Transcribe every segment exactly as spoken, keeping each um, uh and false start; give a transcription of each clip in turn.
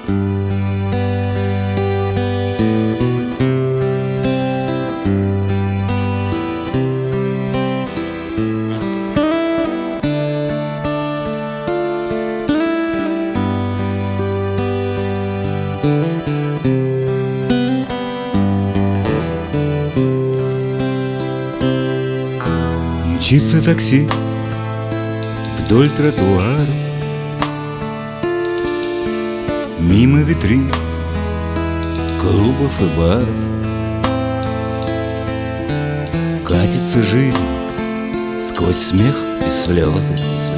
Мчится такси вдоль тротуаров, мимо витрин клубов и баров. Катится жизнь сквозь смех и слезы,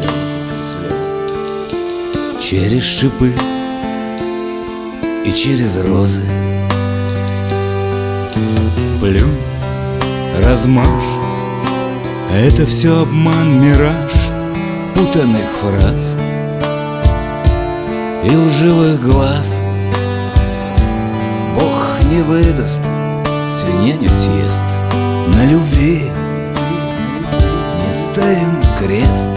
через шипы и через розы. Плюнь, размажь, это все обман, мираж путанных фраз и лживых глаз. Бог не выдаст, свинья не съест. На любви не ставим крест.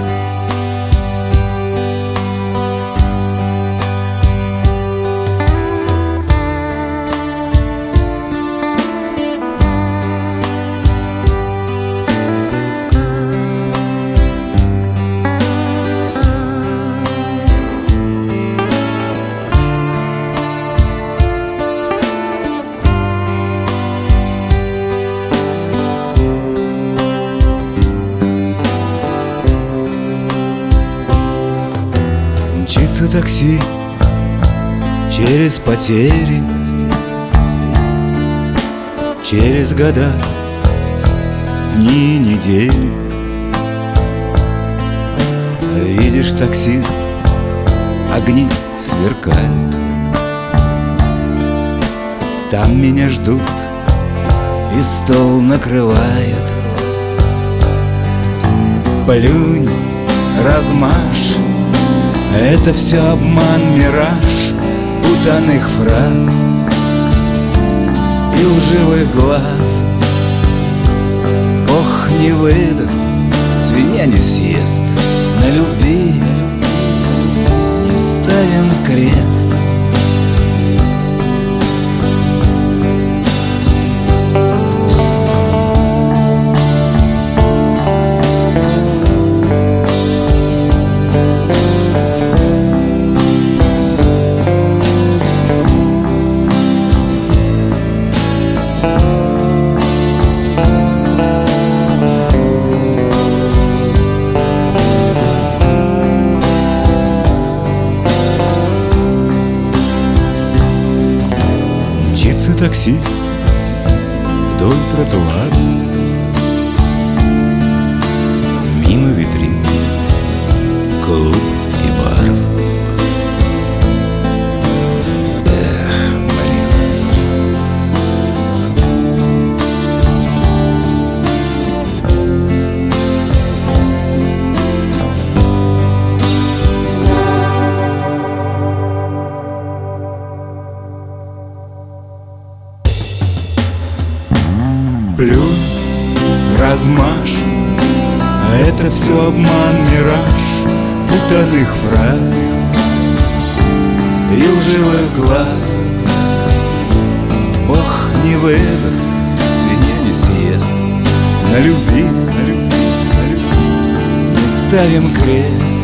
Мчится такси через потери, через года, дни, недели. Видишь, таксист, огни сверкают. Там меня ждут и стол накрывают. Плюнь, размажь, это все обман, мираж путанных фраз и лживых глаз. Бог не выдаст, свинья не съест. На любви не ставим крест. Мчится такси вдоль тротуара, мимо витрин клуб и баров. Эх, блин. Плюнь, размажь, это все обман, мираж путанных фраз и лживых глаз. Бог не выдаст, свинья не съест. На любви, на любви, на любви не ставим крест.